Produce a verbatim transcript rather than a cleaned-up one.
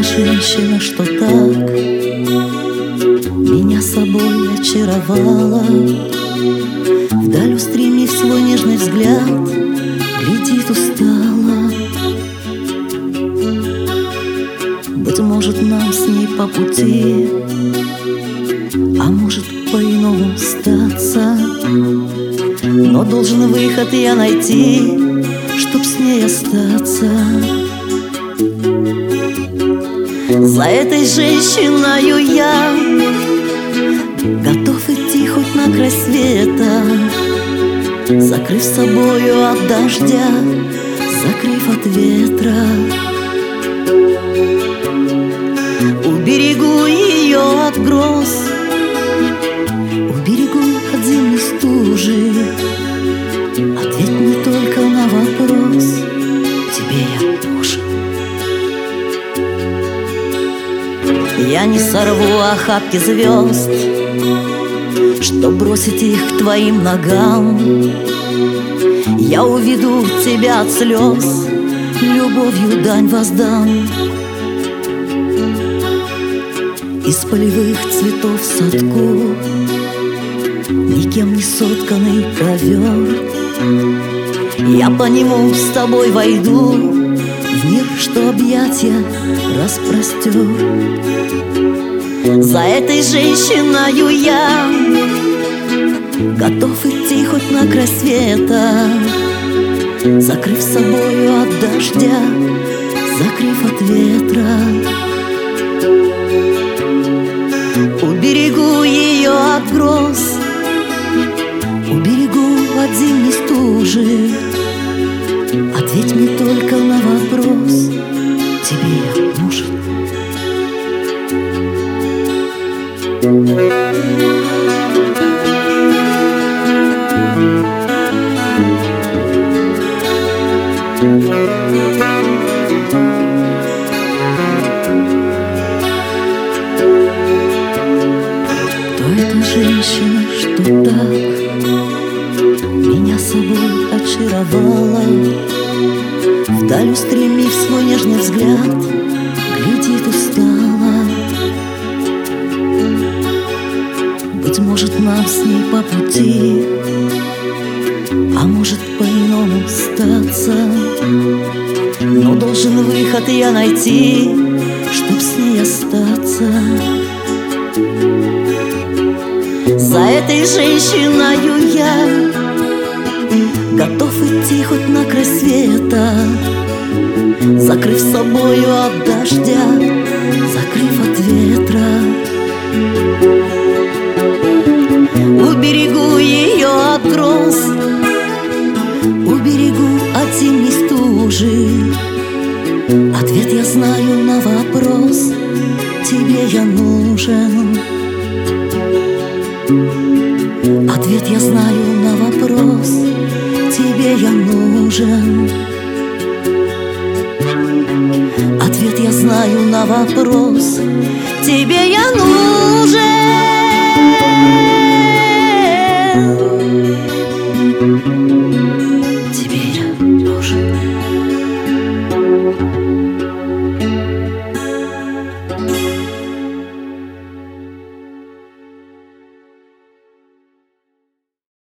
эта женщина, что так меня собой очаровала. Вдаль устремив свой нежный взгляд, глядит устало. Быть может, нам с ней по пути, а может, по-иному статься. Но должен выход я найти, чтоб с ней остаться. За этой женщиною я готов идти хоть на край света, закрыв собою от дождя, закрыв от ветра. Уберегу ее от гроз, уберегу от зимней стужи. Ответь мне только на вопрос: тебе я нужен. Я не сорву охапки звезд, чтоб бросить их к твоим ногам. Я уведу тебя от слез, любовью дань воздам. Из полевых цветов в садку никем не сотканный ковер. Я по нему с тобой войду в мир, что объятия распростер. За этой женщиною я готов идти хоть на край света, закрыв собою от дождя, закрыв от ветра. Уберегу ее от гроз, уберегу от зимней стужи. Ответь мне только на вопрос: тебе я нужен. Кто эта женщина, что так меня собой очаровала? Вдаль устремив свой нежный взгляд, глядит устало. Быть может, нам с ней по пути, а может, по-иному статься. Но должен выход я найти, чтоб с ней остаться. За этой женщиною я готов идти хоть на край света, закрыв собою от дождя, закрыв от ветра. Уберегу ее от гроз, уберегу от зимней стужи. Ответ я знаю на вопрос: тебе я нужен. Ответ я знаю на вопрос: тебе я нужен. Ответ я знаю на вопрос: тебе я нужен.